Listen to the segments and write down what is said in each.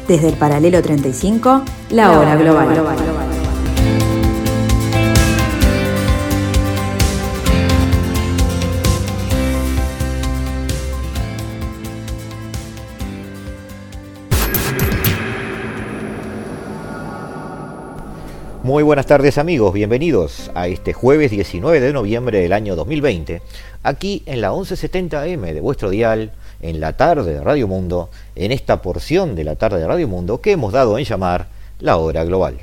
Desde el paralelo 35, la hora global. Muy buenas tardes amigos, bienvenidos a este jueves 19 de noviembre del año 2020, aquí en la 1170 AM de vuestro dial, en la tarde de Radio Mundo, en esta porción de la tarde de Radio Mundo que hemos dado en llamar la hora global.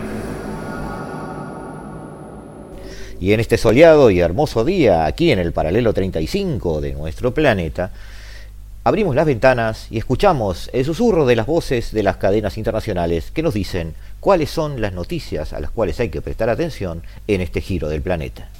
Y en este soleado y hermoso día, aquí en el paralelo 35 de nuestro planeta, abrimos las ventanas y escuchamos el susurro de las voces de las cadenas internacionales que nos dicen cuáles son las noticias a las cuales hay que prestar atención en este giro del planeta.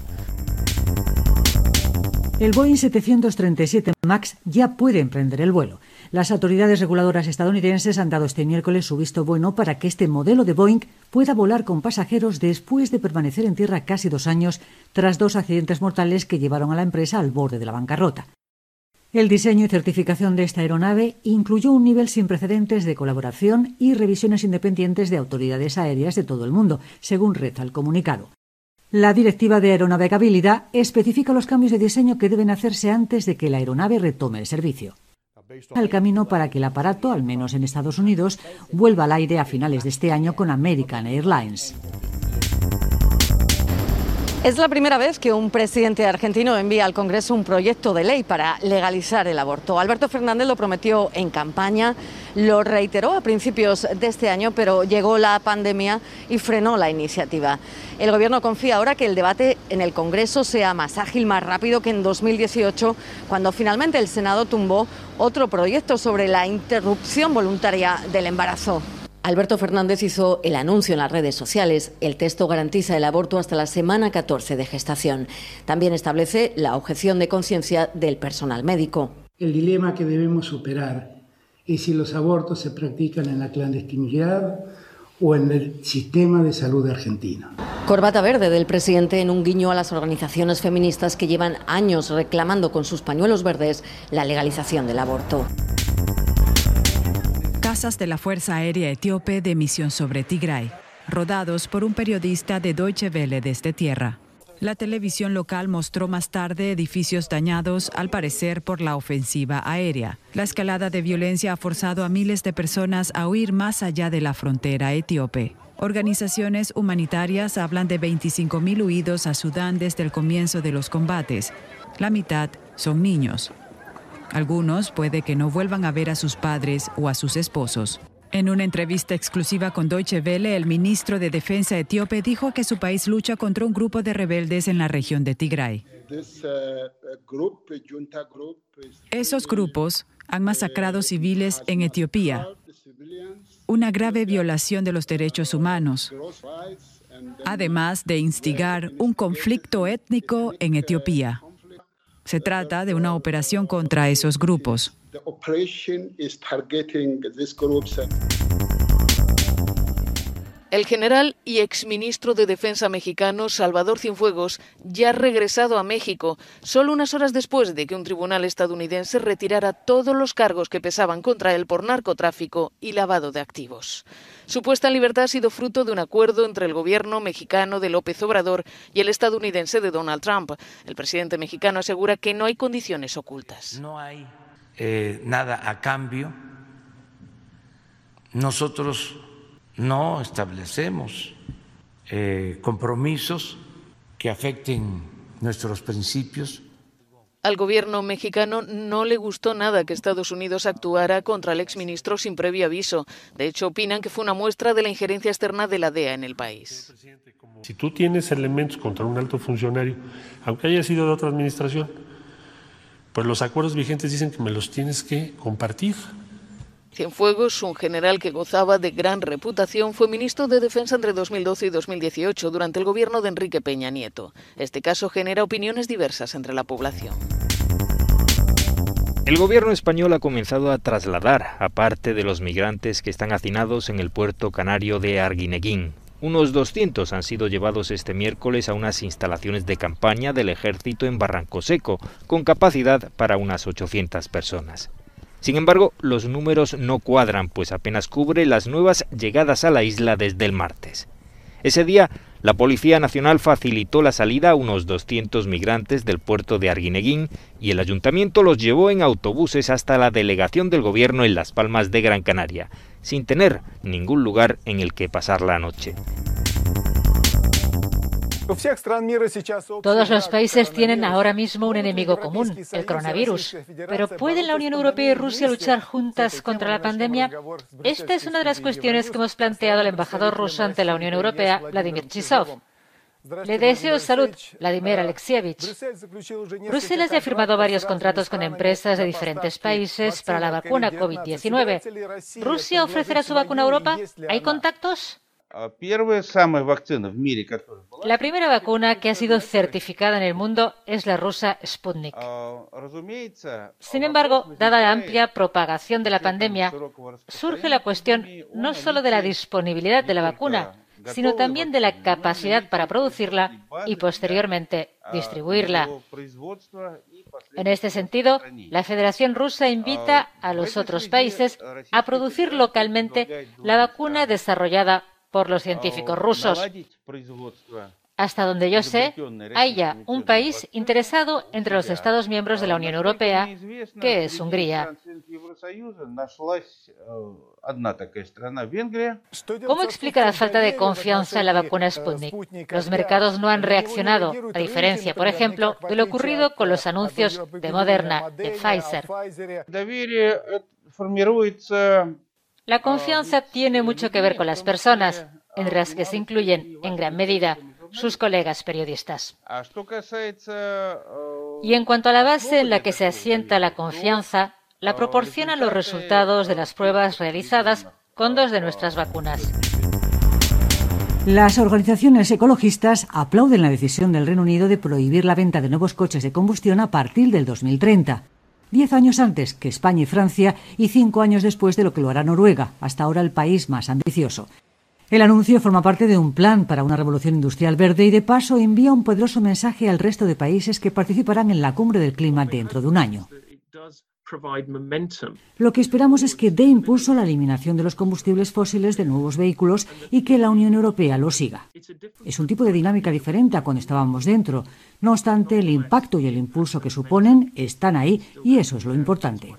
El Boeing 737 MAX ya puede emprender el vuelo. Las autoridades reguladoras estadounidenses han dado este miércoles su visto bueno para que este modelo de Boeing pueda volar con pasajeros después de permanecer en tierra casi 2 años tras 2 accidentes mortales que llevaron a la empresa al borde de la bancarrota. El diseño y certificación de esta aeronave incluyó un nivel sin precedentes de colaboración y revisiones independientes de autoridades aéreas de todo el mundo, según reza el comunicado. La Directiva de Aeronavegabilidad especifica los cambios de diseño que deben hacerse antes de que la aeronave retome el servicio. El camino para que el aparato, al menos en Estados Unidos, vuelva al aire a finales de este año con American Airlines. Es la primera vez que un presidente argentino envía al Congreso un proyecto de ley para legalizar el aborto. Alberto Fernández lo prometió en campaña, lo reiteró a principios de este año, pero llegó la pandemia y frenó la iniciativa. El Gobierno confía ahora que el debate en el Congreso sea más ágil, más rápido que en 2018, cuando finalmente el Senado tumbó otro proyecto sobre la interrupción voluntaria del embarazo. Alberto Fernández hizo el anuncio en las redes sociales. El texto garantiza el aborto hasta la semana 14 de gestación. También establece la objeción de conciencia del personal médico. El dilema que debemos superar es si los abortos se practican en la clandestinidad o en el sistema de salud argentino. Corbata verde del presidente en un guiño a las organizaciones feministas que llevan años reclamando con sus pañuelos verdes la legalización del aborto. Casas de la Fuerza Aérea Etíope de misión sobre Tigray, rodados por un periodista de Deutsche Welle desde tierra. La televisión local mostró más tarde edificios dañados, al parecer por la ofensiva aérea. La escalada de violencia ha forzado a miles de personas a huir más allá de la frontera etíope. Organizaciones humanitarias hablan de 25.000 huidos a Sudán desde el comienzo de los combates. La mitad son niños. Algunos puede que no vuelvan a ver a sus padres o a sus esposos. En una entrevista exclusiva con Deutsche Welle, el ministro de Defensa etíope dijo que su país lucha contra un grupo de rebeldes en la región de Tigray. Esos grupos han masacrado civiles en Etiopía, una grave violación de los derechos humanos, además de instigar un conflicto étnico en Etiopía. Se trata de una operación contra esos grupos. El general y exministro de Defensa mexicano Salvador Cienfuegos ya ha regresado a México, solo unas horas después de que un tribunal estadounidense retirara todos los cargos que pesaban contra él por narcotráfico y lavado de activos. Su puesta en libertad ha sido fruto de un acuerdo entre el gobierno mexicano de López Obrador y el estadounidense de Donald Trump. El presidente mexicano asegura que no hay condiciones ocultas. No hay nada a cambio. Nosotros no establecemos compromisos que afecten nuestros principios. Al gobierno mexicano no le gustó nada que Estados Unidos actuara contra el exministro sin previo aviso. De hecho, opinan que fue una muestra de la injerencia externa de la DEA en el país. Si tú tienes elementos contra un alto funcionario, aunque haya sido de otra administración, pues los acuerdos vigentes dicen que me los tienes que compartir. Cienfuegos, un general que gozaba de gran reputación, fue ministro de Defensa entre 2012 y 2018 durante el gobierno de Enrique Peña Nieto. Este caso genera opiniones diversas entre la población. El gobierno español ha comenzado a trasladar a parte de los migrantes que están hacinados en el puerto canario de Arguineguín. Unos 200 han sido llevados este miércoles a unas instalaciones de campaña del ejército en Barranco Seco, con capacidad para unas 800 personas. Sin embargo, los números no cuadran, pues apenas cubre las nuevas llegadas a la isla desde el martes. Ese día, la Policía Nacional facilitó la salida a unos 200 migrantes del puerto de Arguineguín y el ayuntamiento los llevó en autobuses hasta la delegación del gobierno en Las Palmas de Gran Canaria, sin tener ningún lugar en el que pasar la noche. Todos los países tienen ahora mismo un enemigo común, el coronavirus. Pero ¿pueden la Unión Europea y Rusia luchar juntas contra la pandemia? Esta es una de las cuestiones que hemos planteado al embajador ruso ante la Unión Europea, Vladimir Chisov. Le deseo salud, Vladimir Alexievich. Bruselas ya ha firmado varios contratos con empresas de diferentes países para la vacuna COVID-19. ¿Rusia ofrecerá su vacuna a Europa? ¿Hay contactos? La primera vacuna que ha sido certificada en el mundo es la rusa Sputnik. Sin embargo, dada la amplia propagación de la pandemia, surge la cuestión no solo de la disponibilidad de la vacuna, sino también de la capacidad para producirla y posteriormente distribuirla. En este sentido, la Federación Rusa invita a los otros países a producir localmente la vacuna desarrollada por los científicos rusos. Hasta donde yo sé, hay ya un país interesado entre los Estados miembros de la Unión Europea, que es Hungría. ¿Cómo explica la falta de confianza en la vacuna Sputnik? Los mercados no han reaccionado, a diferencia, por ejemplo, de lo ocurrido con los anuncios de Moderna, de Pfizer. La confianza tiene mucho que ver con las personas, entre las que se incluyen, en gran medida, sus colegas periodistas. Y en cuanto a la base en la que se asienta la confianza, la proporcionan los resultados de las pruebas realizadas con 2 de nuestras vacunas. Las organizaciones ecologistas aplauden la decisión del Reino Unido de prohibir la venta de nuevos coches de combustión a partir del 2030. 10 años antes que España y Francia y 5 años después de lo que lo hará Noruega, hasta ahora el país más ambicioso. El anuncio forma parte de un plan para una revolución industrial verde y de paso envía un poderoso mensaje al resto de países que participarán en la cumbre del clima dentro de un año. Lo que esperamos es que dé impulso a la eliminación de los combustibles fósiles de nuevos vehículos y que la Unión Europea lo siga. Es un tipo de dinámica diferente a cuando estábamos dentro. No obstante, el impacto y el impulso que suponen están ahí y eso es lo importante.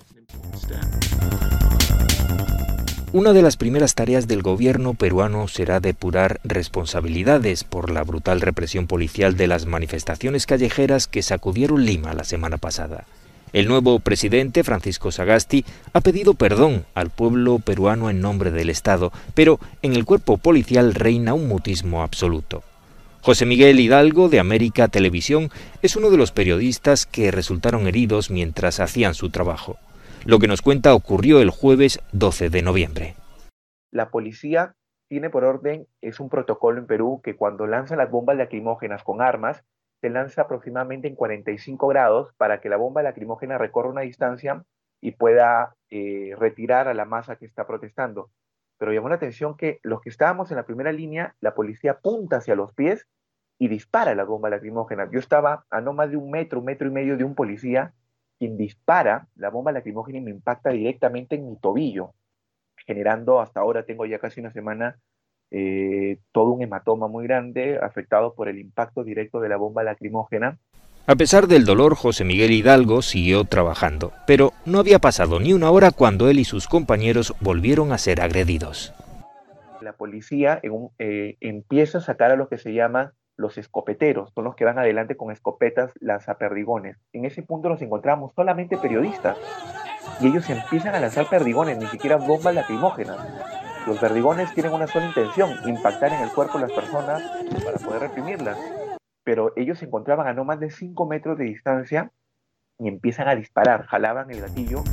Una de las primeras tareas del gobierno peruano será depurar responsabilidades por la brutal represión policial de las manifestaciones callejeras que sacudieron Lima la semana pasada. El nuevo presidente, Francisco Sagasti, ha pedido perdón al pueblo peruano en nombre del Estado, pero en el cuerpo policial reina un mutismo absoluto. José Miguel Hidalgo, de América Televisión, es uno de los periodistas que resultaron heridos mientras hacían su trabajo. Lo que nos cuenta ocurrió el jueves 12 de noviembre. La policía tiene por orden, es un protocolo en Perú, que cuando lanzan las bombas lacrimógenas con armas, se lanza aproximadamente en 45 grados para que la bomba lacrimógena recorra una distancia y pueda retirar a la masa que está protestando. Pero llamó la atención que los que estábamos en la primera línea, la policía apunta hacia los pies y dispara la bomba lacrimógena. Yo estaba a no más de un metro y medio de un policía, quien dispara la bomba lacrimógena y me impacta directamente en mi tobillo, generando, hasta ahora tengo ya casi una semana, todo un hematoma muy grande, afectado por el impacto directo de la bomba lacrimógena. A pesar del dolor, José Miguel Hidalgo siguió trabajando, pero no había pasado ni una hora cuando él y sus compañeros volvieron a ser agredidos. La policía empieza a sacar a lo que se llaman los escopeteros, son los que van adelante con escopetas lanzaperdigones. En ese punto nos encontramos solamente periodistas y ellos empiezan a lanzar perdigones, ni siquiera bombas lacrimógenas. Los perdigones tienen una sola intención, impactar en el cuerpo de las personas para poder reprimirlas. Pero ellos se encontraban a no más de 5 metros de distancia y empiezan a disparar, jalaban el gatillo.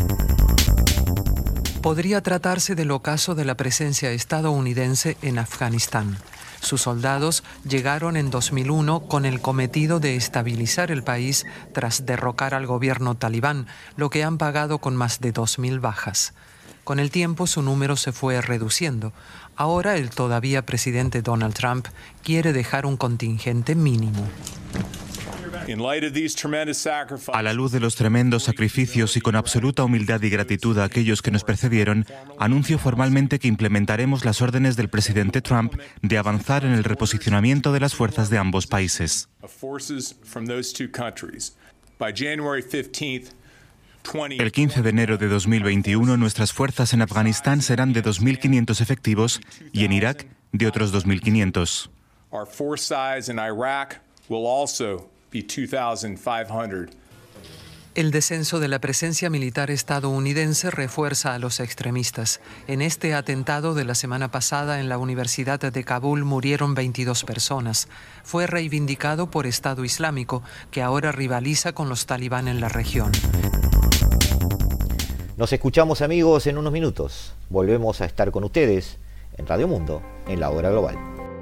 Podría tratarse del ocaso de la presencia estadounidense en Afganistán. Sus soldados llegaron en 2001 con el cometido de estabilizar el país tras derrocar al gobierno talibán, lo que han pagado con más de 2.000 bajas. Con el tiempo su número se fue reduciendo. Ahora el todavía presidente Donald Trump quiere dejar un contingente mínimo. A la luz de los tremendos sacrificios y con absoluta humildad y gratitud a aquellos que nos precedieron, anuncio formalmente que implementaremos las órdenes del presidente Trump de avanzar en el reposicionamiento de las fuerzas de ambos países. El 15 de enero de 2021, nuestras fuerzas en Afganistán serán de 2.500 efectivos y en Irak de otros 2.500. El descenso de la presencia militar estadounidense refuerza a los extremistas. En este atentado de la semana pasada en la Universidad de Kabul murieron 22 personas. Fue reivindicado por Estado Islámico, que ahora rivaliza con los talibán en la región. Nos escuchamos, amigos, en unos minutos. Volvemos a estar con ustedes en Radio Mundo, en la Hora Global.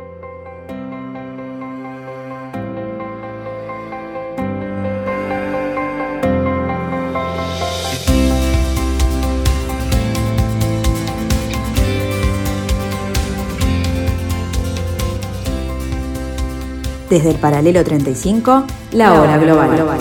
Desde el paralelo 35, la Hora Global.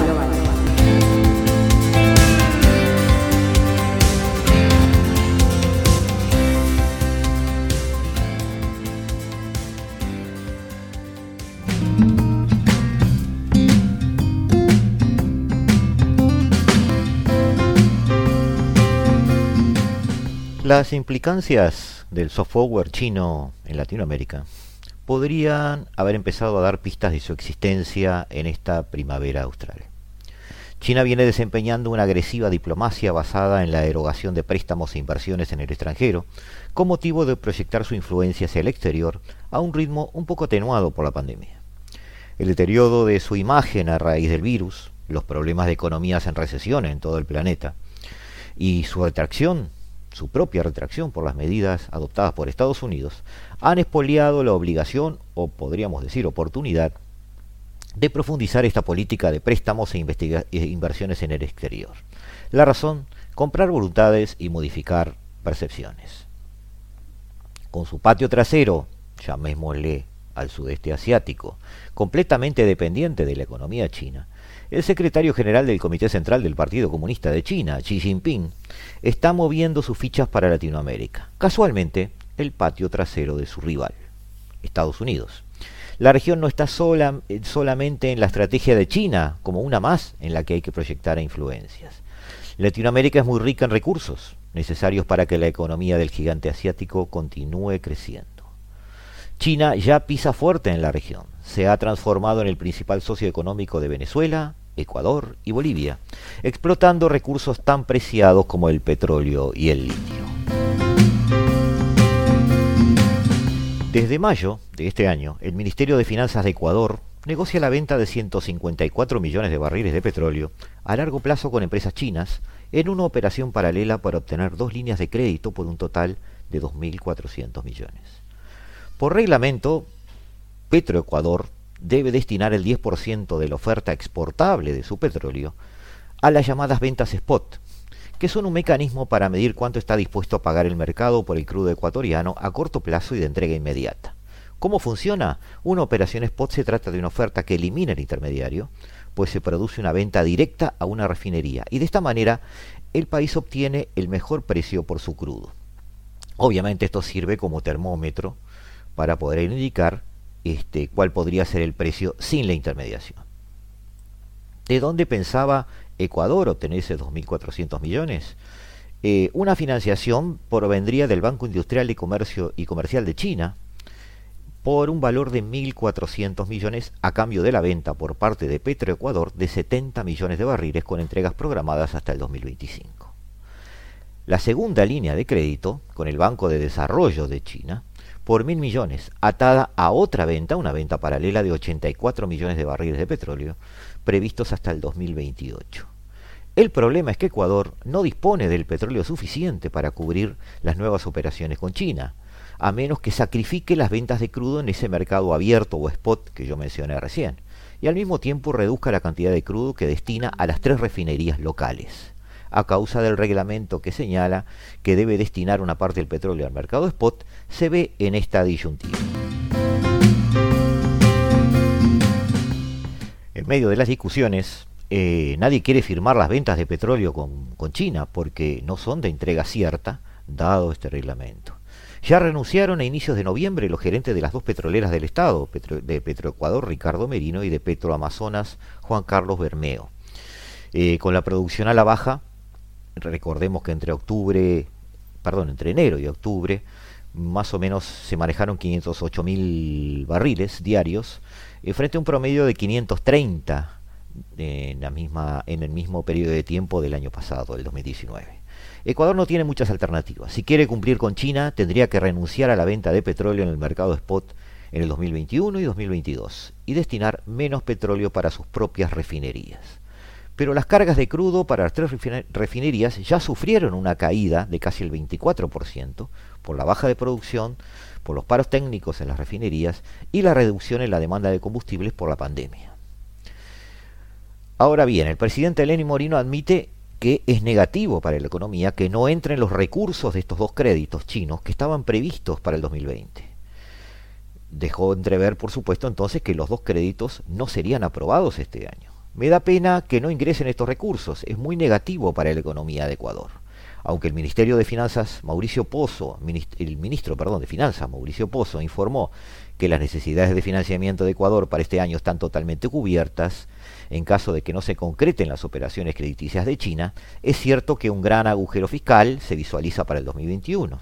Las implicancias del soft power chino en Latinoamérica podrían haber empezado a dar pistas de su existencia en esta primavera austral. China viene desempeñando una agresiva diplomacia basada en la erogación de préstamos e inversiones en el extranjero, con motivo de proyectar su influencia hacia el exterior a un ritmo un poco atenuado por la pandemia. El deterioro de su imagen a raíz del virus, los problemas de economías en recesión en todo el planeta y su propia retracción por las medidas adoptadas por Estados Unidos, han expoliado la obligación, o podríamos decir oportunidad, de profundizar esta política de préstamos e inversiones en el exterior. La razón, comprar voluntades y modificar percepciones. Con su patio trasero, llamémosle al sudeste asiático, completamente dependiente de la economía china, el secretario general del Comité Central del Partido Comunista de China, Xi Jinping, está moviendo sus fichas para Latinoamérica. Casualmente, el patio trasero de su rival, Estados Unidos. La región no está solamente en la estrategia de China, como una más en la que hay que proyectar influencias. Latinoamérica es muy rica en recursos, necesarios para que la economía del gigante asiático continúe creciendo. China ya pisa fuerte en la región. Se ha transformado en el principal socio económico de Venezuela, Ecuador y Bolivia, explotando recursos tan preciados como el petróleo y el litio. Desde mayo de este año, el Ministerio de Finanzas de Ecuador negocia la venta de 154 millones de barriles de petróleo a largo plazo con empresas chinas en una operación paralela para obtener 2 líneas de crédito por un total de 2.400 millones. Por reglamento, Petroecuador debe destinar el 10% de la oferta exportable de su petróleo a las llamadas ventas spot, que son un mecanismo para medir cuánto está dispuesto a pagar el mercado por el crudo ecuatoriano a corto plazo y de entrega inmediata. ¿Cómo funciona? Una operación spot se trata de una oferta que elimina el intermediario, pues se produce una venta directa a una refinería y de esta manera el país obtiene el mejor precio por su crudo. Obviamente esto sirve como termómetro para poder indicar cuál podría ser el precio sin la intermediación. ¿De dónde pensaba Ecuador obtener esos 2.400 millones? Una financiación provendría del Banco Industrial y Comercial de China por un valor de 1.400 millones a cambio de la venta por parte de Petroecuador de 70 millones de barriles con entregas programadas hasta el 2025. La segunda línea de crédito con el Banco de Desarrollo de China por 1.000 millones, atada a otra venta, una venta paralela de 84 millones de barriles de petróleo, previstos hasta el 2028. El problema es que Ecuador no dispone del petróleo suficiente para cubrir las nuevas operaciones con China, a menos que sacrifique las ventas de crudo en ese mercado abierto o spot que yo mencioné recién, y al mismo tiempo reduzca la cantidad de crudo que destina a las 3 refinerías locales, a causa del reglamento que señala que debe destinar una parte del petróleo al mercado spot, se ve en esta disyuntiva. En medio de las discusiones, nadie quiere firmar las ventas de petróleo con China porque no son de entrega cierta, dado este reglamento. Ya renunciaron a inicios de noviembre los gerentes de las dos petroleras del Estado, de Petroecuador, Ricardo Merino, y de Petroamazonas, Juan Carlos Bermeo. Con la producción a la baja, recordemos que entre enero y octubre, más o menos se manejaron 508.000 barriles diarios, frente a un promedio de 530 en el mismo periodo de tiempo del año pasado, del 2019. Ecuador no tiene muchas alternativas. Si quiere cumplir con China, tendría que renunciar a la venta de petróleo en el mercado spot en el 2021 y 2022 y destinar menos petróleo para sus propias refinerías. Pero las cargas de crudo para las 3 refinerías ya sufrieron una caída de casi el 24% por la baja de producción, por los paros técnicos en las refinerías y la reducción en la demanda de combustibles por la pandemia. Ahora bien, el presidente Lenín Moreno admite que es negativo para la economía que no entren los recursos de estos dos créditos chinos que estaban previstos para el 2020. Dejó entrever, por supuesto, entonces que los dos créditos no serían aprobados este año. Me da pena que no ingresen estos recursos, es muy negativo para la economía de Ecuador. Aunque el Ministerio de Finanzas, el ministro de Finanzas, Mauricio Pozo, informó que las necesidades de financiamiento de Ecuador para este año están totalmente cubiertas, en caso de que no se concreten las operaciones crediticias de China, es cierto que un gran agujero fiscal se visualiza para el 2021.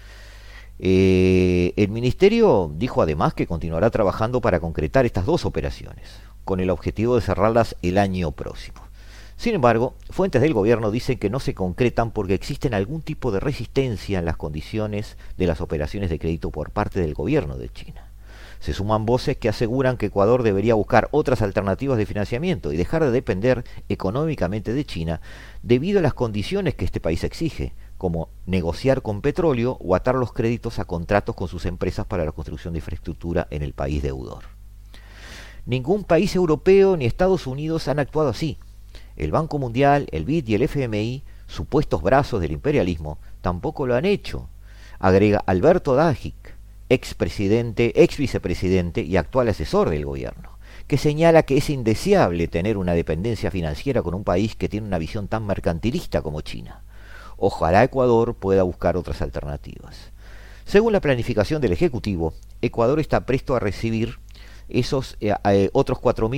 El Ministerio dijo además que continuará trabajando para concretar estas dos operaciones, con el objetivo de cerrarlas el año próximo. Sin embargo, fuentes del gobierno dicen que no se concretan porque existen algún tipo de resistencia en las condiciones de las operaciones de crédito por parte del gobierno de China. Se suman voces que aseguran que Ecuador debería buscar otras alternativas de financiamiento y dejar de depender económicamente de China debido a las condiciones que este país exige, como negociar con petróleo o atar los créditos a contratos con sus empresas para la construcción de infraestructura en el país deudor. Ningún país europeo ni Estados Unidos han actuado así. El Banco Mundial, el BID y el FMI, supuestos brazos del imperialismo, tampoco lo han hecho, agrega Alberto Dajic, ex vicepresidente y actual asesor del gobierno, que señala que es indeseable tener una dependencia financiera con un país que tiene una visión tan mercantilista como China. Ojalá Ecuador pueda buscar otras alternativas. Según la planificación del Ejecutivo, Ecuador está presto a recibir esos otros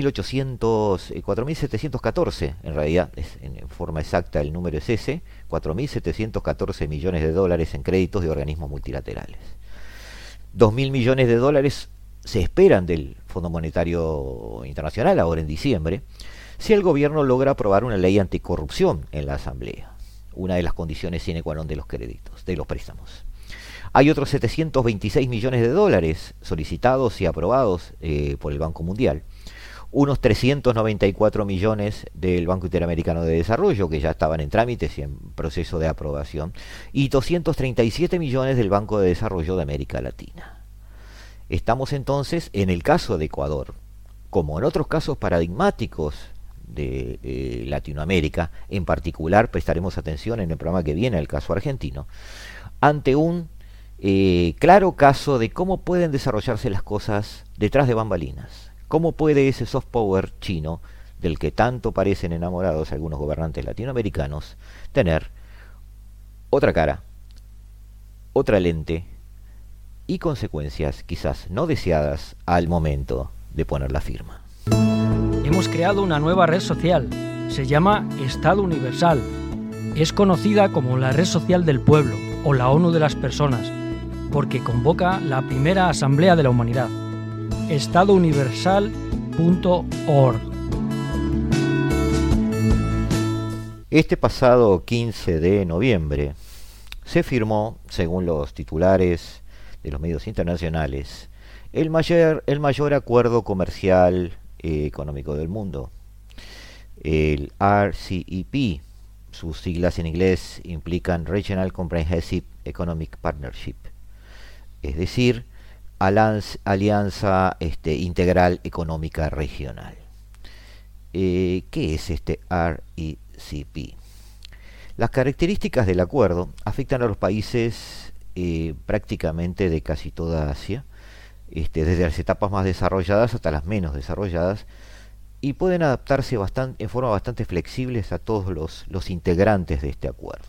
4.714, en realidad en forma exacta el número es ese, 4.714 millones de dólares en créditos de organismos multilaterales. 2.000 millones de dólares se esperan del Fondo Monetario Internacional ahora en diciembre, si el gobierno logra aprobar una ley anticorrupción en la Asamblea, una de las condiciones sine qua non de los créditos, de los préstamos. Hay otros 726 millones de dólares solicitados y aprobados por el Banco Mundial, unos 394 millones del Banco Interamericano de Desarrollo, que ya estaban en trámites y en proceso de aprobación, y 237 millones del Banco de Desarrollo de América Latina. Estamos entonces, en el caso de Ecuador, como en otros casos paradigmáticos de Latinoamérica, en particular prestaremos atención en el programa que viene al caso argentino, ante un claro caso de cómo pueden desarrollarse las cosas detrás de bambalinas. ¿Cómo puede ese soft power chino, del que tanto parecen enamorados algunos gobernantes latinoamericanos, tener otra cara, otra lente y consecuencias quizás no deseadas al momento de poner la firma? Hemos creado una nueva red social. Se llama Estado Universal. Es conocida como la red social del pueblo o la ONU de las personas, porque convoca la primera Asamblea de la Humanidad. estadouniversal.org. Este pasado 15 de noviembre se firmó, según los titulares de los medios internacionales, el mayor acuerdo comercial económico del mundo, el RCEP. Sus siglas en inglés implican Regional Comprehensive Economic Partnership, es decir, Alianza Integral Económica Regional. ¿Qué es este RCEP? Las características del acuerdo afectan a los países prácticamente de casi toda Asia, desde las etapas más desarrolladas hasta las menos desarrolladas, y pueden adaptarse en forma bastante flexibles a todos los integrantes de este acuerdo.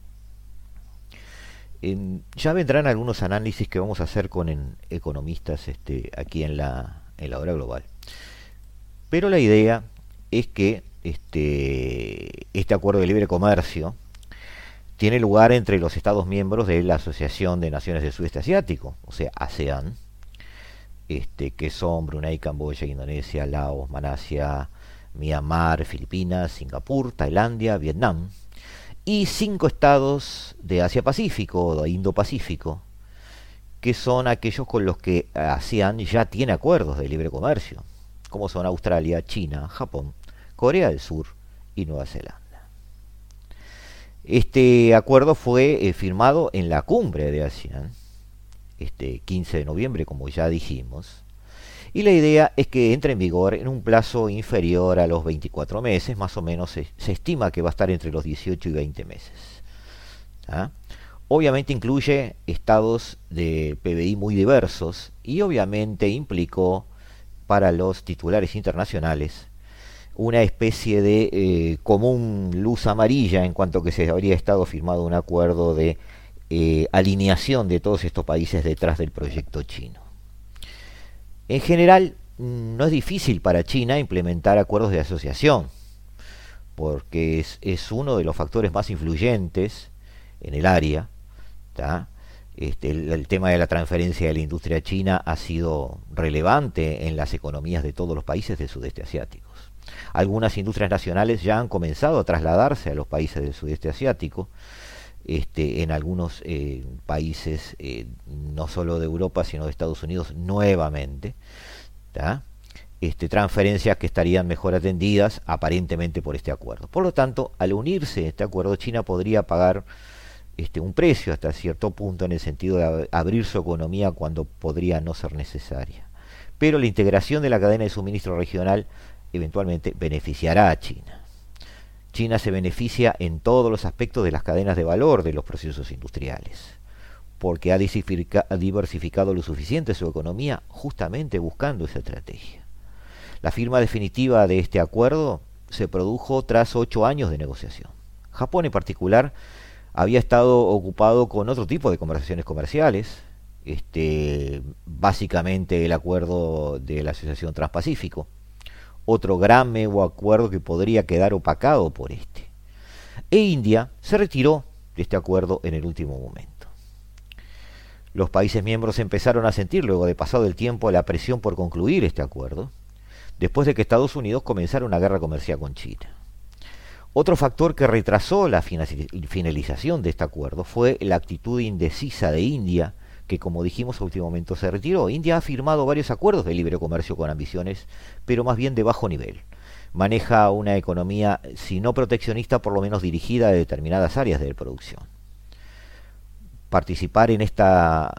Ya vendrán algunos análisis que vamos a hacer con economistas aquí en la hora global. Pero la idea es que este acuerdo de libre comercio tiene lugar entre los Estados miembros de la Asociación de Naciones del Sudeste Asiático, o sea, ASEAN, que son Brunei, Camboya, Indonesia, Laos, Malasia, Myanmar, Filipinas, Singapur, Tailandia, Vietnam, y 5 estados de Asia-Pacífico o de Indo-Pacífico, que son aquellos con los que ASEAN ya tiene acuerdos de libre comercio, como son Australia, China, Japón, Corea del Sur y Nueva Zelanda. Este acuerdo fue firmado en la cumbre de ASEAN, 15 de noviembre, como ya dijimos, y la idea es que entre en vigor en un plazo inferior a los 24 meses, más o menos se estima que va a estar entre los 18 y 20 meses. ¿Ah? Obviamente incluye estados de PBI muy diversos y obviamente implicó para los titulares internacionales una especie de común luz amarilla en cuanto que se habría estado firmado un acuerdo de alineación de todos estos países detrás del proyecto chino. En general, no es difícil para China implementar acuerdos de asociación, porque es uno de los factores más influyentes en el área. El tema de la transferencia de la industria china ha sido relevante en las economías de todos los países del sudeste asiático. Algunas industrias nacionales ya han comenzado a trasladarse a los países del sudeste asiático, en algunos países, no solo de Europa, sino de Estados Unidos nuevamente, transferencias que estarían mejor atendidas aparentemente por este acuerdo. Por lo tanto, al unirse a este acuerdo, China podría pagar un precio hasta cierto punto en el sentido de abrir su economía cuando podría no ser necesaria. Pero la integración de la cadena de suministro regional eventualmente beneficiará a China. China se beneficia en todos los aspectos de las cadenas de valor de los procesos industriales, porque ha diversificado lo suficiente su economía justamente buscando esa estrategia. La firma definitiva de este acuerdo se produjo tras 8 años de negociación. Japón en particular había estado ocupado con otro tipo de conversaciones comerciales, básicamente el acuerdo de la Asociación Transpacífico, otro gran nuevo acuerdo que podría quedar opacado por este. E India se retiró de este acuerdo en el último momento. Los países miembros empezaron a sentir, luego de pasado el tiempo, la presión por concluir este acuerdo, después de que Estados Unidos comenzara una guerra comercial con China. Otro factor que retrasó la finalización de este acuerdo fue la actitud indecisa de India, que, como dijimos, a último momento se retiró. India ha firmado varios acuerdos de libre comercio con ambiciones, pero más bien de bajo nivel. Maneja una economía, si no proteccionista, por lo menos dirigida a determinadas áreas de producción. Participar en esta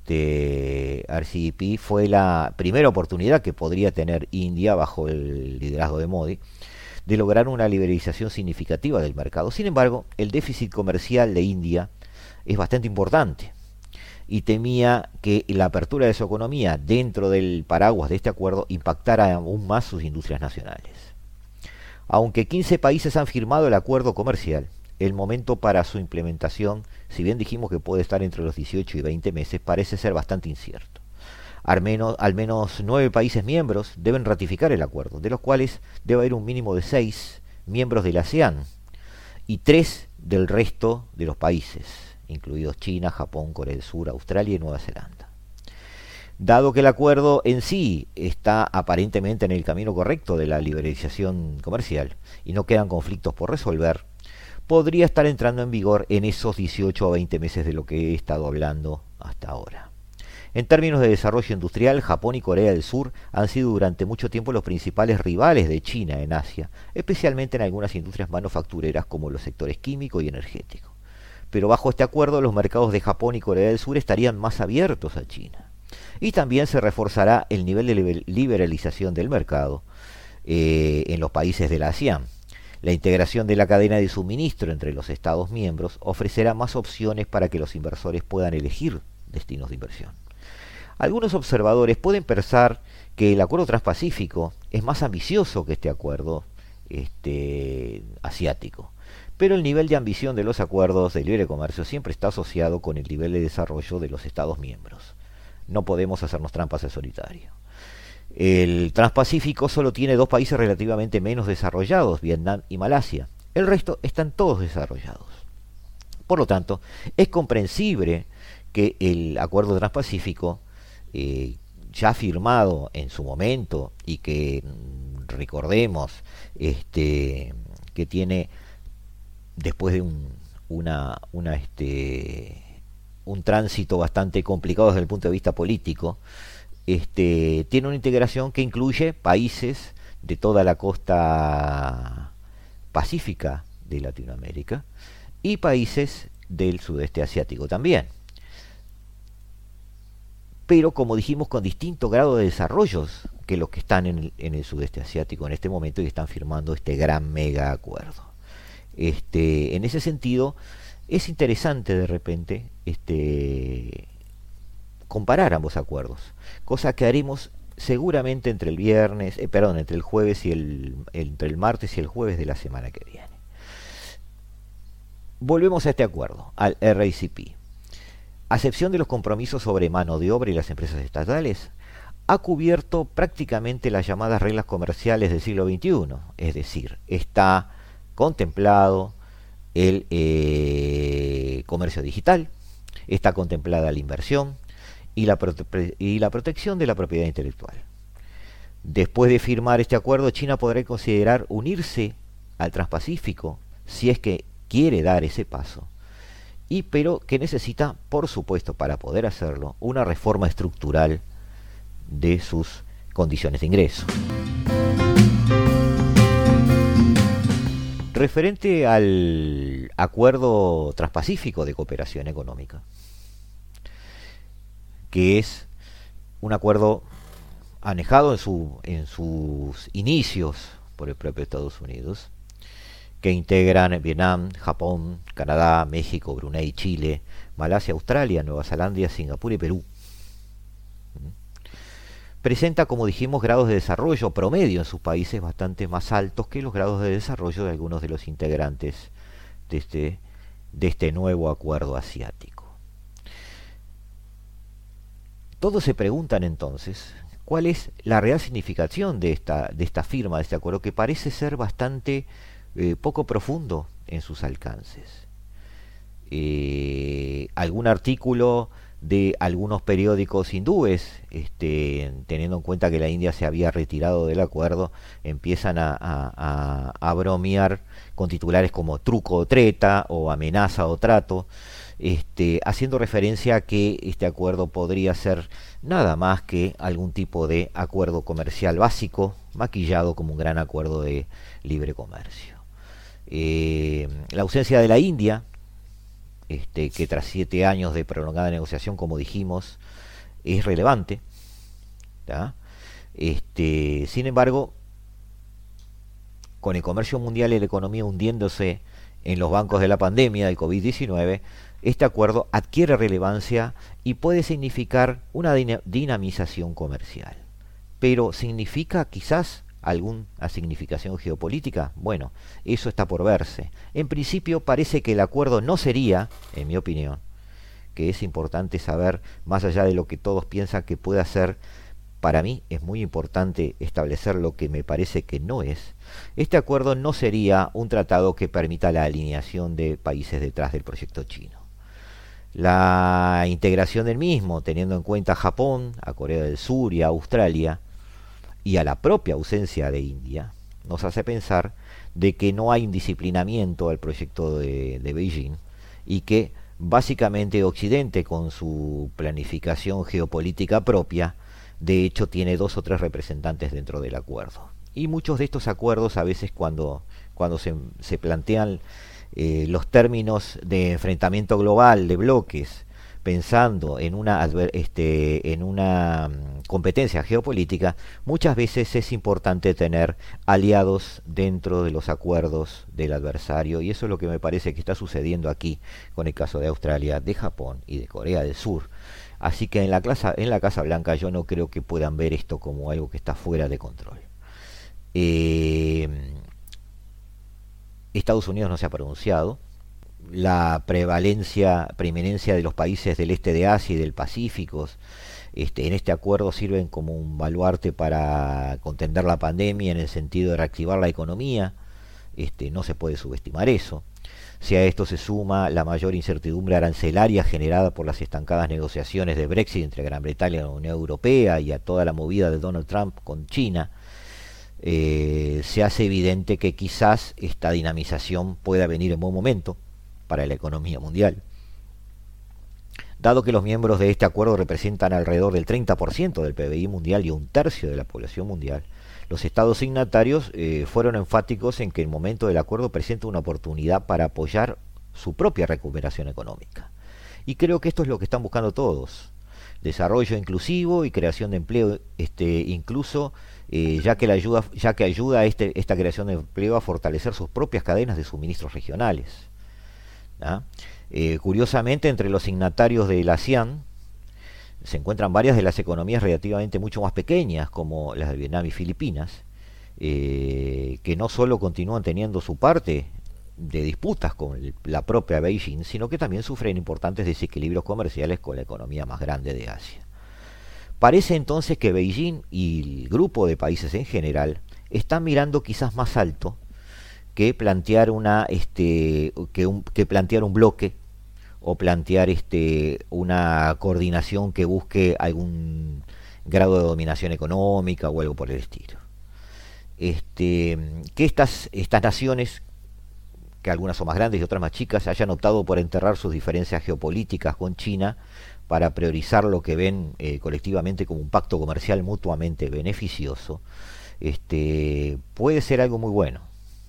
RCEP fue la primera oportunidad que podría tener India, bajo el liderazgo de Modi, de lograr una liberalización significativa del mercado. Sin embargo, el déficit comercial de India es bastante importante, y temía que la apertura de su economía dentro del paraguas de este acuerdo impactara aún más sus industrias nacionales. Aunque 15 países han firmado el acuerdo comercial, el momento para su implementación, si bien dijimos que puede estar entre los 18 y 20 meses, parece ser bastante incierto. Al menos 9 países miembros deben ratificar el acuerdo, de los cuales debe haber un mínimo de 6 miembros de la ASEAN y 3 del resto de los países, incluidos China, Japón, Corea del Sur, Australia y Nueva Zelanda. Dado que el acuerdo en sí está aparentemente en el camino correcto de la liberalización comercial y no quedan conflictos por resolver, podría estar entrando en vigor en esos 18 o 20 meses de lo que he estado hablando hasta ahora. En términos de desarrollo industrial, Japón y Corea del Sur han sido durante mucho tiempo los principales rivales de China en Asia, especialmente en algunas industrias manufactureras como los sectores químico y energético. Pero bajo este acuerdo los mercados de Japón y Corea del Sur estarían más abiertos a China. Y también se reforzará el nivel de liberalización del mercado en los países de la ASEAN. La integración de la cadena de suministro entre los Estados miembros ofrecerá más opciones para que los inversores puedan elegir destinos de inversión. Algunos observadores pueden pensar que el acuerdo transpacífico es más ambicioso que este acuerdo asiático. Pero el nivel de ambición de los acuerdos de libre comercio siempre está asociado con el nivel de desarrollo de los Estados miembros. No podemos hacernos trampas al solitario. El Transpacífico solo tiene 2 países relativamente menos desarrollados, Vietnam y Malasia. El resto están todos desarrollados. Por lo tanto, es comprensible que el acuerdo transpacífico, ya firmado en su momento y que recordemos que tiene, después de un tránsito bastante complicado desde el punto de vista político, tiene una integración que incluye países de toda la costa pacífica de Latinoamérica y países del sudeste asiático también, pero como dijimos con distinto grado de desarrollos que los que están en el sudeste asiático en este momento y están firmando este gran mega acuerdo. En ese sentido es interesante de repente comparar ambos acuerdos, cosa que haremos seguramente entre el jueves y entre el martes y el jueves de la semana que viene. Volvemos a este acuerdo, al RCEP. A excepción de los compromisos sobre mano de obra y las empresas estatales, ha cubierto prácticamente las llamadas reglas comerciales del siglo XXI, es decir, está contemplado el comercio digital, está contemplada la inversión y la protección de la propiedad intelectual. Después de firmar este acuerdo, China podrá considerar unirse al Transpacífico si es que quiere dar ese paso, pero que necesita, por supuesto, para poder hacerlo, una reforma estructural de sus condiciones de ingreso. Referente al Acuerdo Transpacífico de Cooperación Económica, que es un acuerdo anejado en sus inicios por el propio Estados Unidos, que integran Vietnam, Japón, Canadá, México, Brunei, Chile, Malasia, Australia, Nueva Zelanda, Singapur y Perú. Presenta, como dijimos, grados de desarrollo promedio en sus países bastante más altos que los grados de desarrollo de algunos de los integrantes de este nuevo acuerdo asiático. Todos se preguntan entonces cuál es la real significación de esta firma, de este acuerdo, que parece ser bastante poco profundo en sus alcances. Algún artículo de algunos periódicos hindúes, teniendo en cuenta que la India se había retirado del acuerdo, empiezan a bromear con titulares como truco o treta o amenaza o trato, haciendo referencia a que este acuerdo podría ser nada más que algún tipo de acuerdo comercial básico maquillado como un gran acuerdo de libre comercio. La ausencia de la India, que tras 7 años de prolongada negociación, como dijimos, es relevante, ¿tá? Sin embargo, con el comercio mundial y la economía hundiéndose en los bancos de la pandemia del COVID-19, este acuerdo adquiere relevancia y puede significar una dinamización comercial. Pero ¿significa quizás alguna significación geopolítica? Bueno, eso está por verse. En principio parece que el acuerdo no sería, en mi opinión, que es importante saber, más allá de lo que todos piensan que pueda ser, para mí es muy importante establecer lo que me parece que no es. Este acuerdo no sería un tratado que permita la alineación de países detrás del proyecto chino. La integración del mismo, teniendo en cuenta a Japón, a Corea del Sur y a Australia, y a la propia ausencia de India, nos hace pensar de que no hay un disciplinamiento al proyecto de Beijing y que básicamente Occidente, con su planificación geopolítica propia, de hecho tiene 2 o 3 representantes dentro del acuerdo. Y muchos de estos acuerdos, a veces cuando se plantean los términos de enfrentamiento global de bloques pensando en una competencia geopolítica, muchas veces es importante tener aliados dentro de los acuerdos del adversario, y eso es lo que me parece que está sucediendo aquí con el caso de Australia, de Japón y de Corea del Sur. Así que en la Casa Blanca yo no creo que puedan ver esto como algo que está fuera de control. Estados Unidos no se ha pronunciado. La preeminencia de los países del este de Asia y del Pacífico en este acuerdo sirven como un baluarte para contener la pandemia en el sentido de reactivar la economía. No se puede subestimar eso. Si a esto se suma la mayor incertidumbre arancelaria generada por las estancadas negociaciones de Brexit entre Gran Bretaña y la Unión Europea, y a toda la movida de Donald Trump con China, se hace evidente que quizás esta dinamización pueda venir en buen momento para la economía mundial. Dado que los miembros de este acuerdo representan alrededor del 30% del PBI mundial y un tercio de la población mundial, los estados signatarios fueron enfáticos en que el momento del acuerdo presenta una oportunidad para apoyar su propia recuperación económica. Y creo que esto es lo que están buscando todos: desarrollo inclusivo y creación de empleo, incluso ya que ayuda a esta creación de empleo a fortalecer sus propias cadenas de suministros regionales. Curiosamente, entre los signatarios de la ASEAN se encuentran varias de las economías relativamente mucho más pequeñas, como las de Vietnam y Filipinas, que no solo continúan teniendo su parte de disputas con la propia Beijing, sino que también sufren importantes desequilibrios comerciales con la economía más grande de Asia. Parece entonces que Beijing y el grupo de países en general están mirando quizás más alto que plantear plantear un bloque o plantear una coordinación que busque algún grado de dominación económica o algo por el estilo. Que estas naciones, que algunas son más grandes y otras más chicas, hayan optado por enterrar sus diferencias geopolíticas con China para priorizar lo que ven colectivamente como un pacto comercial mutuamente beneficioso, puede ser algo muy bueno.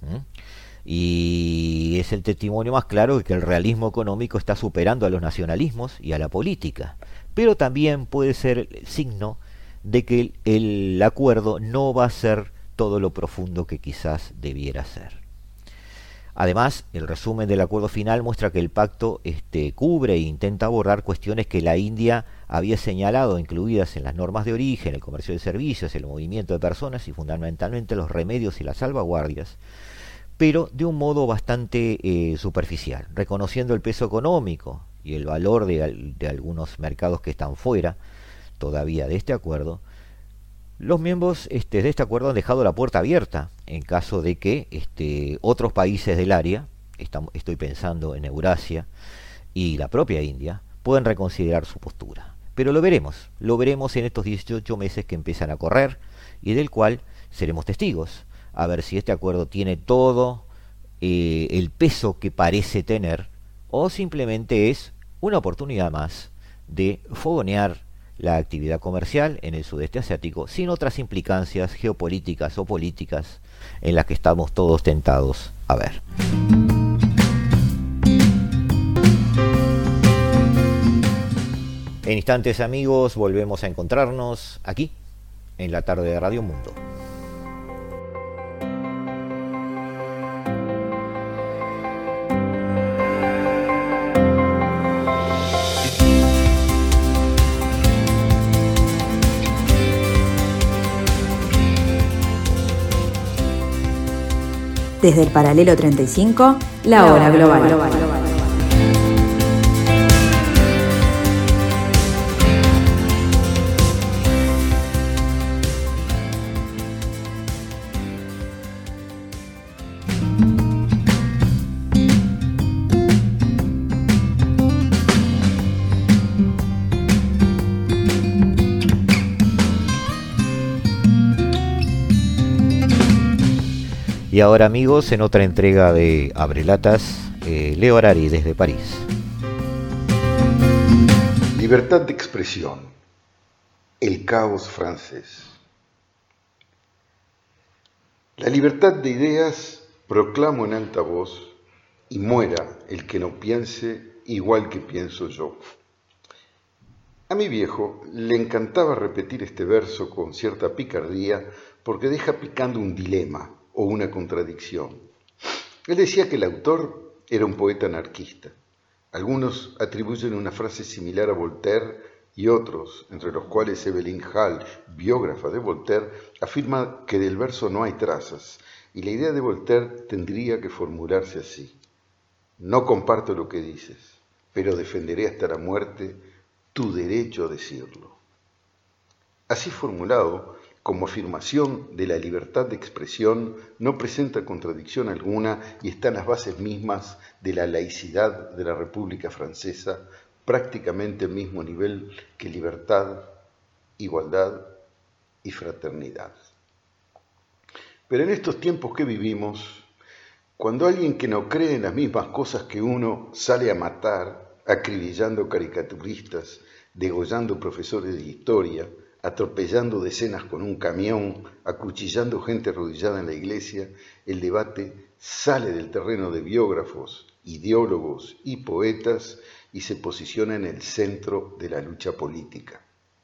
Y es el testimonio más claro de que el realismo económico está superando a los nacionalismos y a la política, pero también puede ser signo de que el acuerdo no va a ser todo lo profundo que quizás debiera ser. Además, el resumen del acuerdo final muestra que el pacto cubre e intenta abordar cuestiones que la India había señalado incluidas en las normas de origen, el comercio de servicios, el movimiento de personas y fundamentalmente los remedios y las salvaguardias, pero de un modo bastante superficial, reconociendo el peso económico y el valor de algunos mercados que están fuera todavía de este acuerdo. Los miembros de este acuerdo han dejado la puerta abierta en caso de que otros países del área, estoy pensando en Eurasia y la propia India, puedan reconsiderar su postura. Pero lo veremos en estos 18 meses que empiezan a correr y del cual seremos testigos, a ver si este acuerdo tiene todo el peso que parece tener o simplemente es una oportunidad más de fogonear la actividad comercial en el sudeste asiático sin otras implicancias geopolíticas o políticas en las que estamos todos tentados a ver. En instantes, amigos, volvemos a encontrarnos aquí en la tarde de Radio Mundo. Desde el paralelo 35, la hora global. Y ahora, amigos, en otra entrega de Abrelatas, Leo Harari desde París. Libertad de expresión. El caos francés. La libertad de ideas proclamo en alta voz y muera el que no piense igual que pienso yo. A mi viejo le encantaba repetir este verso con cierta picardía porque deja picando un dilema o una contradicción. Él decía que el autor era un poeta anarquista. Algunos atribuyen una frase similar a Voltaire y otros, entre los cuales Evelyn Hall, biógrafa de Voltaire, afirma que del verso no hay trazas, y la idea de Voltaire tendría que formularse así: no comparto lo que dices, pero defenderé hasta la muerte tu derecho a decirlo. Así formulado, como afirmación de la libertad de expresión, no presenta contradicción alguna y está en las bases mismas de la laicidad de la República Francesa, prácticamente al mismo nivel que libertad, igualdad y fraternidad. Pero en estos tiempos que vivimos, cuando alguien que no cree en las mismas cosas que uno sale a matar, acribillando caricaturistas, degollando profesores de historia, atropellando decenas con un camión, acuchillando gente arrodillada en la iglesia, el debate sale del terreno de biógrafos, ideólogos y poetas y se posiciona en el centro de la lucha política.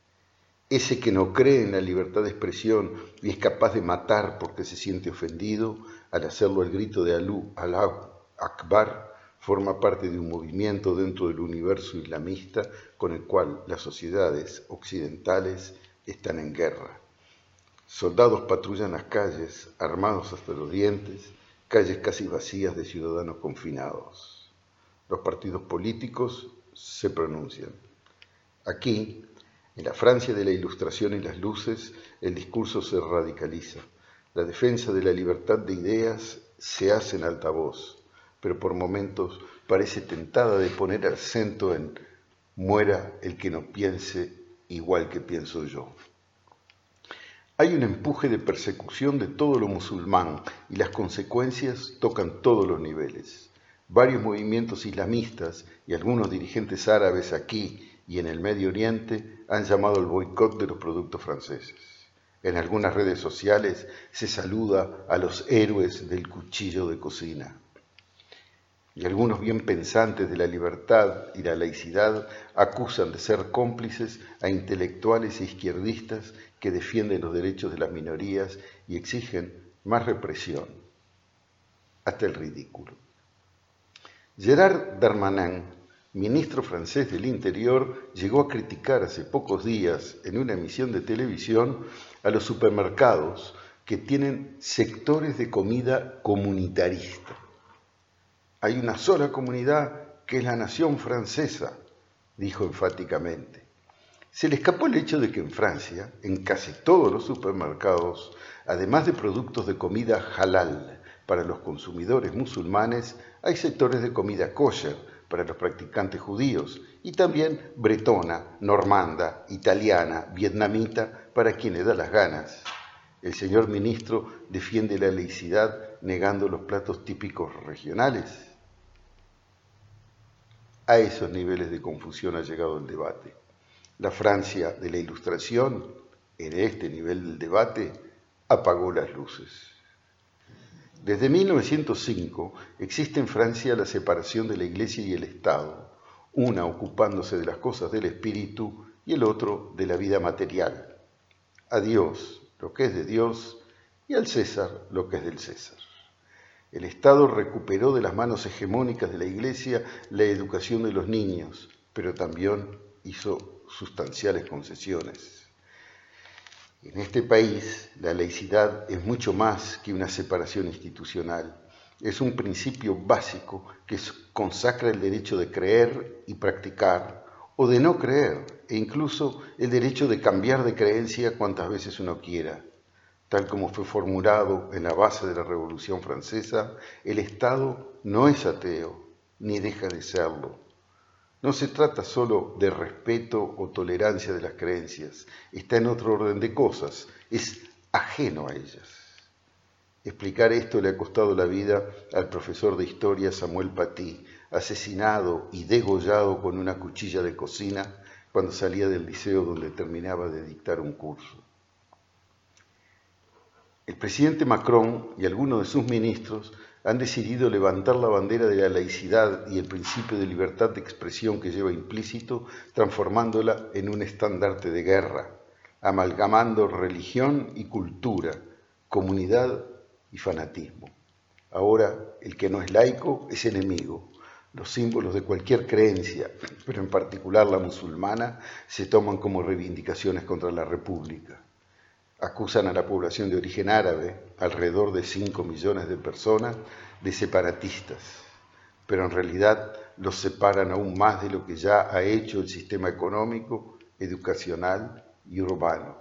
Ese que no cree en la libertad de expresión y es capaz de matar porque se siente ofendido, al hacerlo al grito de Allahu Akbar, forma parte de un movimiento dentro del universo islamista con el cual las sociedades occidentales están en guerra. Soldados patrullan las calles, armados hasta los dientes, calles casi vacías de ciudadanos confinados. Los partidos políticos se pronuncian. Aquí, en la Francia de la Ilustración y las luces, el discurso se radicaliza. La defensa de la libertad de ideas se hace en altavoz, pero por momentos parece tentada de poner acento en muera el que no piense igual que pienso yo. Hay un empuje de persecución de todo lo musulmán y las consecuencias tocan todos los niveles. Varios movimientos islamistas y algunos dirigentes árabes aquí y en el Medio Oriente han llamado al boicot de los productos franceses. En algunas redes sociales se saluda a los héroes del cuchillo de cocina. Y algunos bien pensantes de la libertad y la laicidad acusan de ser cómplices a intelectuales e izquierdistas que defienden los derechos de las minorías y exigen más represión, hasta el ridículo. Gérald Darmanin, ministro francés del Interior, llegó a criticar hace pocos días en una emisión de televisión a los supermercados que tienen sectores de comida comunitarista. Hay una sola comunidad que es la nación francesa, dijo enfáticamente. Se le escapó el hecho de que en Francia, en casi todos los supermercados, además de productos de comida halal para los consumidores musulmanes, hay sectores de comida kosher para los practicantes judíos y también bretona, normanda, italiana, vietnamita para quien le da las ganas. El señor ministro defiende la laicidad negando los platos típicos regionales. A esos niveles de confusión ha llegado el debate. La Francia de la Ilustración, en este nivel del debate, apagó las luces. Desde 1905 existe en Francia la separación de la Iglesia y el Estado, una ocupándose de las cosas del espíritu y el otro de la vida material. A Dios lo que es de Dios y al César lo que es del César. El Estado recuperó de las manos hegemónicas de la Iglesia la educación de los niños, pero también hizo sustanciales concesiones. En este país, la laicidad es mucho más que una separación institucional. Es un principio básico que consacra el derecho de creer y practicar, o de no creer, e incluso el derecho de cambiar de creencia cuantas veces uno quiera. Tal como fue formulado en la base de la Revolución Francesa, el Estado no es ateo, ni deja de serlo. No se trata solo de respeto o tolerancia de las creencias, está en otro orden de cosas, es ajeno a ellas. Explicar esto le ha costado la vida al profesor de historia Samuel Paty, asesinado y degollado con una cuchilla de cocina cuando salía del liceo donde terminaba de dictar un curso. El presidente Macron y algunos de sus ministros han decidido levantar la bandera de la laicidad y el principio de libertad de expresión que lleva implícito, transformándola en un estandarte de guerra, amalgamando religión y cultura, comunidad y fanatismo. Ahora, el que no es laico es enemigo. Los símbolos de cualquier creencia, pero en particular la musulmana, se toman como reivindicaciones contra la República. Acusan a la población de origen árabe, alrededor de 5 millones de personas, de separatistas, pero en realidad los separan aún más de lo que ya ha hecho el sistema económico, educacional y urbano.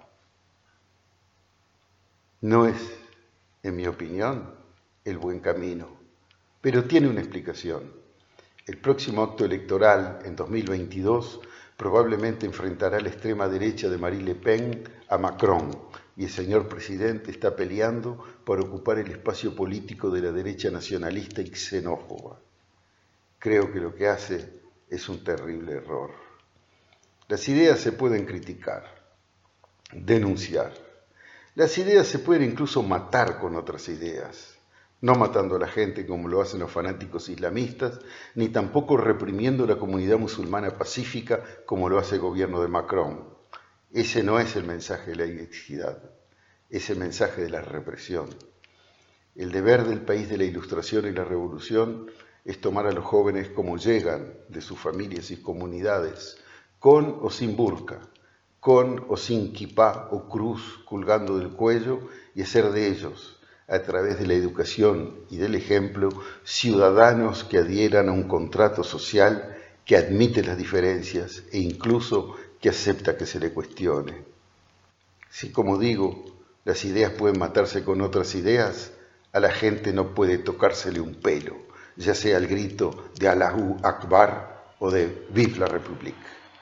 No es, en mi opinión, el buen camino, pero tiene una explicación. El próximo acto electoral, en 2022, probablemente enfrentará a la extrema derecha de Marine Le Pen a Macron, y el señor presidente está peleando por ocupar el espacio político de la derecha nacionalista y xenófoba. Creo que lo que hace es un terrible error. Las ideas se pueden criticar, denunciar. Las ideas se pueden incluso matar con otras ideas, no matando a la gente como lo hacen los fanáticos islamistas, ni tampoco reprimiendo la comunidad musulmana pacífica como lo hace el gobierno de Macron. Ese no es el mensaje de la laicidad, es el mensaje de la represión. El deber del país de la Ilustración y la Revolución es tomar a los jóvenes como llegan de sus familias y comunidades, con o sin burka, con o sin kipá o cruz colgando del cuello, y hacer de ellos, a través de la educación y del ejemplo, ciudadanos que adhieran a un contrato social que admite las diferencias e incluso que acepta que se le cuestione. Si, como digo, las ideas pueden matarse con otras ideas, a la gente no puede tocársele un pelo, ya sea el grito de Allahu Akbar o de Vive la République.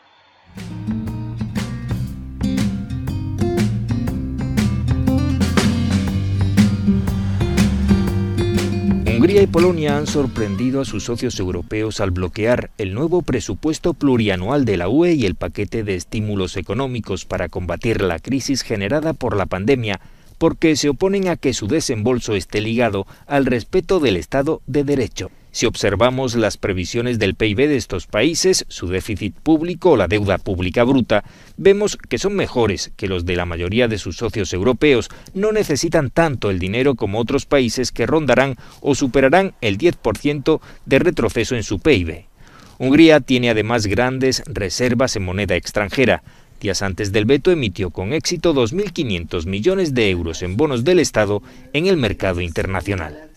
Hungría y Polonia han sorprendido a sus socios europeos al bloquear el nuevo presupuesto plurianual de la UE y el paquete de estímulos económicos para combatir la crisis generada por la pandemia, porque se oponen a que su desembolso esté ligado al respeto del Estado de Derecho. Si observamos las previsiones del PIB de estos países, su déficit público o la deuda pública bruta, vemos que son mejores que los de la mayoría de sus socios europeos. No necesitan tanto el dinero como otros países que rondarán o superarán el 10% de retroceso en su PIB. Hungría tiene además grandes reservas en moneda extranjera. Días antes del veto emitió con éxito 2.500 millones de euros en bonos del Estado en el mercado internacional.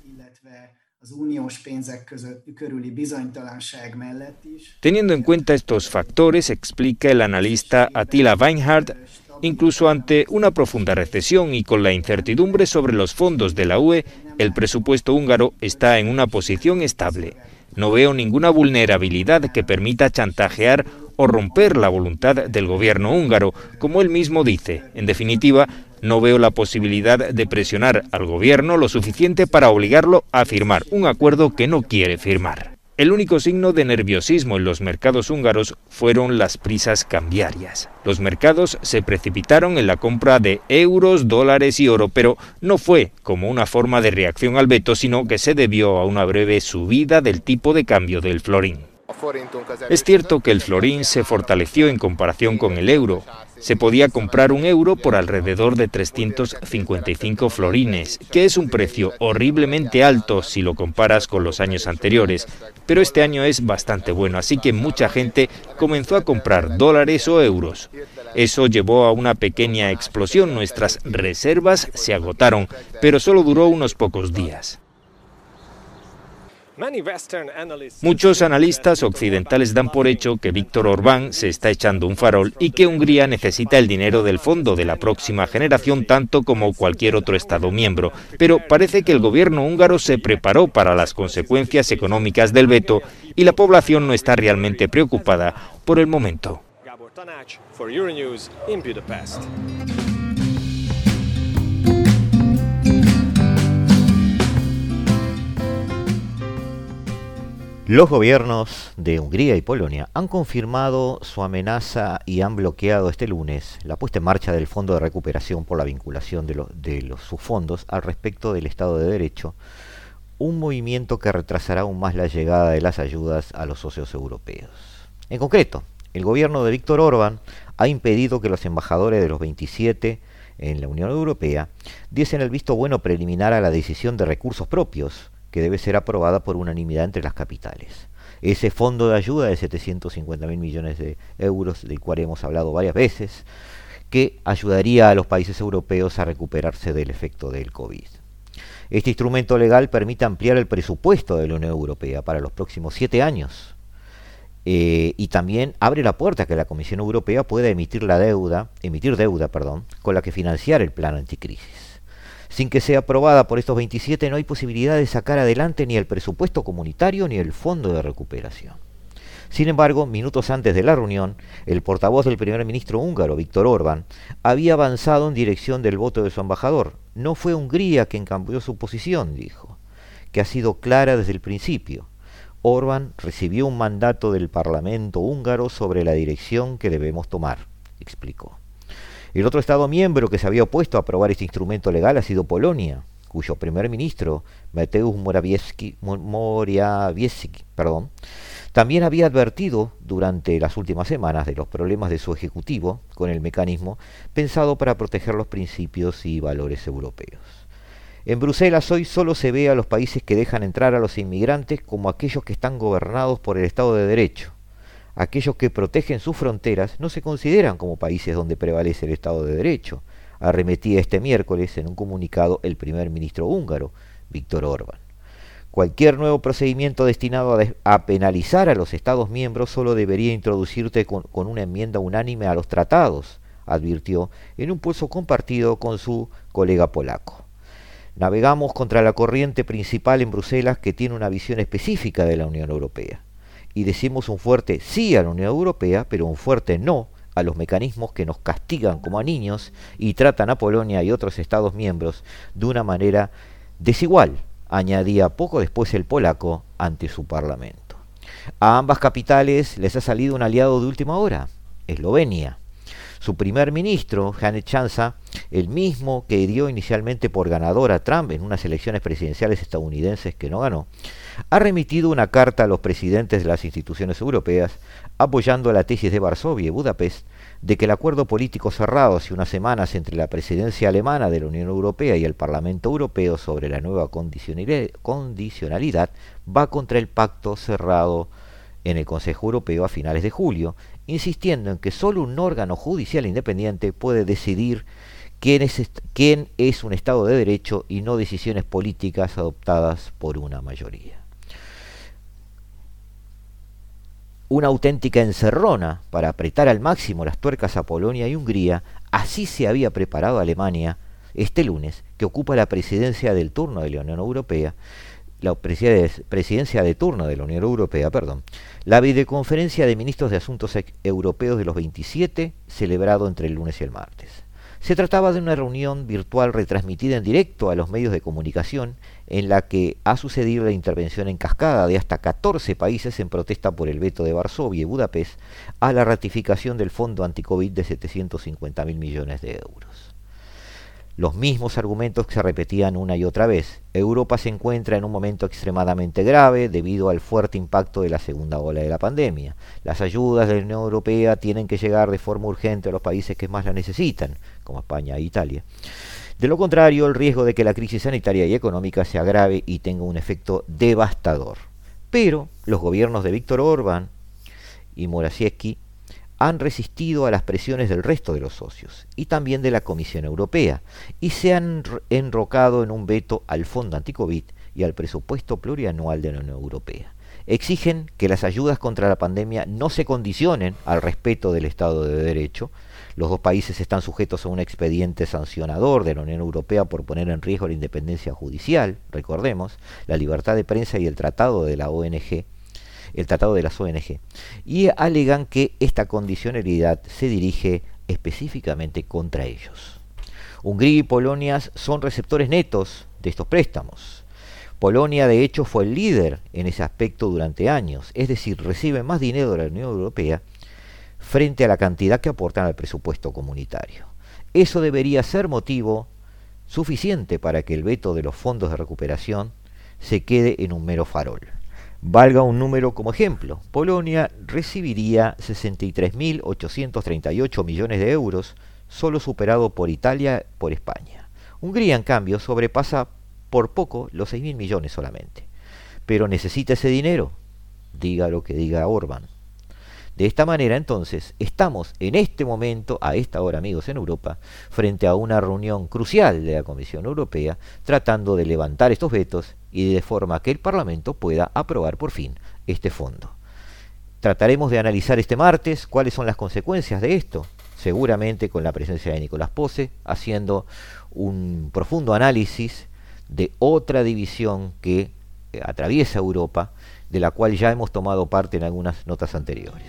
Teniendo en cuenta estos factores, explica el analista Attila Weinhardt, incluso ante una profunda recesión y con la incertidumbre sobre los fondos de la UE, el presupuesto húngaro está en una posición estable. No veo ninguna vulnerabilidad que permita chantajear o romper la voluntad del gobierno húngaro, como él mismo dice. En definitiva, no veo la posibilidad de presionar al gobierno lo suficiente para obligarlo a firmar un acuerdo que no quiere firmar. El único signo de nerviosismo en los mercados húngaros fueron las prisas cambiarias. Los mercados se precipitaron en la compra de euros, dólares y oro, pero no fue como una forma de reacción al veto, sino que se debió a una breve subida del tipo de cambio del florín. Es cierto que el florín se fortaleció en comparación con el euro. Se podía comprar un euro por alrededor de 355 florines, que es un precio horriblemente alto si lo comparas con los años anteriores, pero este año es bastante bueno, así que mucha gente comenzó a comprar dólares o euros. Eso llevó a una pequeña explosión, nuestras reservas se agotaron, pero solo duró unos pocos días. Muchos analistas occidentales dan por hecho que Víctor Orbán se está echando un farol y que Hungría necesita el dinero del fondo de la próxima generación tanto como cualquier otro Estado miembro, pero parece que el gobierno húngaro se preparó para las consecuencias económicas del veto y la población no está realmente preocupada por el momento. Los gobiernos de Hungría y Polonia han confirmado su amenaza y han bloqueado este lunes la puesta en marcha del Fondo de Recuperación por la vinculación de sus fondos al respecto del Estado de Derecho, un movimiento que retrasará aún más la llegada de las ayudas a los socios europeos. En concreto, el gobierno de Víctor Orbán ha impedido que los embajadores de los 27 en la Unión Europea diesen el visto bueno preliminar a la decisión de recursos propios, que debe ser aprobada por unanimidad entre las capitales. Ese fondo de ayuda de 750.000 millones de euros, del cual hemos hablado varias veces, que ayudaría a los países europeos a recuperarse del efecto del COVID. Este instrumento legal permite ampliar el presupuesto de la Unión Europea para los próximos 7 años. Y también abre la puerta a que la Comisión Europea pueda emitir deuda, con la que financiar el plan anticrisis. Sin que sea aprobada por estos 27 no hay posibilidad de sacar adelante ni el presupuesto comunitario ni el fondo de recuperación. Sin embargo, minutos antes de la reunión, el portavoz del primer ministro húngaro, Viktor Orbán, había avanzado en dirección del voto de su embajador. No fue Hungría quien cambió su posición, dijo, que ha sido clara desde el principio. Orbán recibió un mandato del Parlamento húngaro sobre la dirección que debemos tomar, explicó. El otro Estado miembro que se había opuesto a aprobar este instrumento legal ha sido Polonia, cuyo primer ministro, Mateusz Morawiecki, también había advertido durante las últimas semanas de los problemas de su ejecutivo con el mecanismo pensado para proteger los principios y valores europeos. En Bruselas hoy solo se ve a los países que dejan entrar a los inmigrantes como aquellos que están gobernados por el Estado de Derecho. Aquellos que protegen sus fronteras no se consideran como países donde prevalece el Estado de Derecho, arremetía este miércoles en un comunicado el primer ministro húngaro, Viktor Orbán. Cualquier nuevo procedimiento destinado a penalizar a los Estados miembros solo debería introducirse con una enmienda unánime a los tratados, advirtió en un pulso compartido con su colega polaco. Navegamos contra la corriente principal en Bruselas que tiene una visión específica de la Unión Europea. Y decimos un fuerte sí a la Unión Europea, pero un fuerte no a los mecanismos que nos castigan como a niños y tratan a Polonia y otros Estados miembros de una manera desigual, añadía poco después el polaco ante su parlamento. A ambas capitales les ha salido un aliado de última hora, Eslovenia. Su primer ministro, Janez Janša, el mismo que dio inicialmente por ganador a Trump en unas elecciones presidenciales estadounidenses que no ganó, ha remitido una carta a los presidentes de las instituciones europeas apoyando la tesis de Varsovia y Budapest de que el acuerdo político cerrado hace unas semanas entre la presidencia alemana de la Unión Europea y el Parlamento Europeo sobre la nueva condicionalidad va contra el pacto cerrado en el Consejo Europeo a finales de julio, insistiendo en que solo un órgano judicial independiente puede decidir quién es un Estado de Derecho y no decisiones políticas adoptadas por una mayoría. Una auténtica encerrona para apretar al máximo las tuercas a Polonia y Hungría, así se había preparado Alemania este lunes, que ocupa la presidencia del turno de la Unión Europea, la videoconferencia de ministros de Asuntos Europeos de los 27, celebrado entre el lunes y el martes. Se trataba de una reunión virtual retransmitida en directo a los medios de comunicación, en la que ha sucedido la intervención en cascada de hasta 14 países en protesta por el veto de Varsovia y Budapest a la ratificación del fondo anticovid de 750.000 millones de euros. Los mismos argumentos que se repetían una y otra vez. Europa se encuentra en un momento extremadamente grave debido al fuerte impacto de la segunda ola de la pandemia. Las ayudas de la Unión Europea tienen que llegar de forma urgente a los países que más la necesitan, como España e Italia. De lo contrario, el riesgo de que la crisis sanitaria y económica se agrave y tenga un efecto devastador. Pero los gobiernos de Viktor Orbán y Morawiecki han resistido a las presiones del resto de los socios y también de la Comisión Europea y se han enrocado en un veto al Fondo Anticovid y al presupuesto plurianual de la Unión Europea. Exigen que las ayudas contra la pandemia no se condicionen al respeto del Estado de Derecho. Los dos países están sujetos a un expediente sancionador de la Unión Europea por poner en riesgo la independencia judicial, recordemos, la libertad de prensa y el tratado de las ONG, y alegan que esta condicionalidad se dirige específicamente contra ellos. Hungría y Polonia son receptores netos de estos préstamos. Polonia, de hecho, fue el líder en ese aspecto durante años, es decir, recibe más dinero de la Unión Europea frente a la cantidad que aportan al presupuesto comunitario. Eso debería ser motivo suficiente para que el veto de los fondos de recuperación se quede en un mero farol. Valga un número como ejemplo. Polonia recibiría 63.838 millones de euros, solo superado por Italia y por España. Hungría, en cambio, sobrepasa por poco los 6.000 millones solamente. Pero necesita ese dinero, diga lo que diga Orbán. De esta manera, entonces, estamos en este momento, a esta hora, amigos, en Europa, frente a una reunión crucial de la Comisión Europea, tratando de levantar estos vetos y de forma que el Parlamento pueda aprobar por fin este fondo. Trataremos de analizar este martes cuáles son las consecuencias de esto, seguramente con la presencia de Nicolás Posse, haciendo un profundo análisis de otra división que atraviesa Europa, de la cual ya hemos tomado parte en algunas notas anteriores.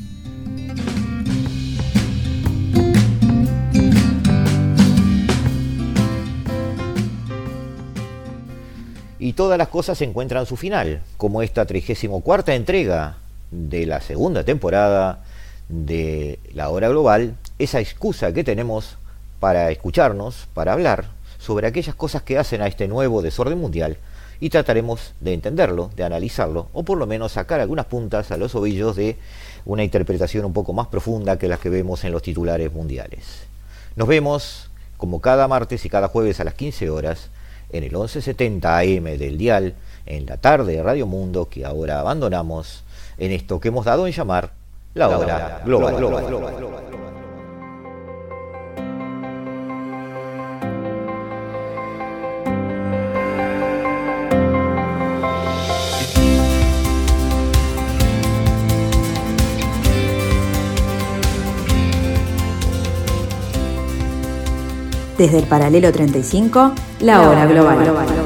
Y todas las cosas se encuentran su final, como esta 34ª entrega de la segunda temporada de La Hora Global, esa excusa que tenemos para escucharnos, para hablar sobre aquellas cosas que hacen a este nuevo desorden mundial, y trataremos de entenderlo, de analizarlo, o por lo menos sacar algunas puntas a los ovillos de una interpretación un poco más profunda que las que vemos en los titulares mundiales. Nos vemos, como cada martes y cada jueves a las 15 horas, en el 1170 AM del dial, en la tarde de Radio Mundo, que ahora abandonamos, en esto que hemos dado en llamar La Hora Global. Desde el paralelo 35, La Hora Global.